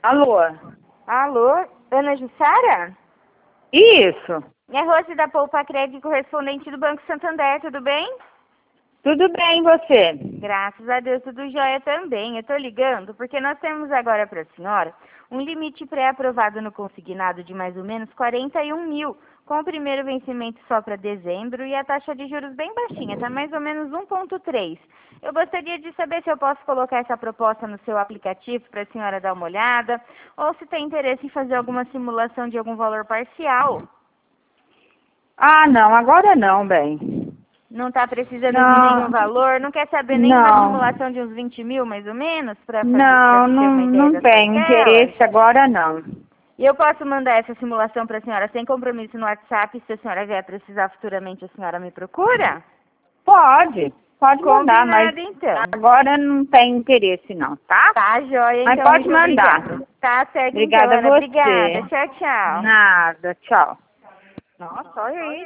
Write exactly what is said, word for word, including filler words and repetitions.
Alô? Alô, Ana Jussara? Isso. É Rose da Poupa Crédito, correspondente do Banco Santander, tudo bem? Tudo bem, e você? Graças a Deus, tudo jóia também. Eu tô ligando porque nós temos agora para a senhora um limite pré-aprovado no consignado de mais ou menos quarenta e um mil, com o primeiro vencimento só para dezembro e a taxa de juros bem baixinha, tá mais ou menos um ponto três. Eu gostaria de saber se eu posso colocar essa proposta no seu aplicativo para a senhora dar uma olhada, ou se tem interesse em fazer alguma simulação de algum valor parcial. Ah, não, agora não, bem. Não está precisando de Não, nenhum valor? Não quer saber nem uma não, simulação de uns vinte mil, mais ou menos, para fazer, para não, ter não, uma ideia não das tenho parcelas? interesse agora não. E eu posso mandar essa simulação para a senhora sem compromisso no WhatsApp, se a senhora vier precisar futuramente, a senhora me procura? Pode, pode mandar, mas Combinado, então. agora não tem interesse não, tá? Tá, joia, Mas então, pode muito mandar. obrigada. Tá certo, então, Obrigada a Ana. Obrigada. você. Tchau, tchau. Nada, tchau. Nossa, olha aí.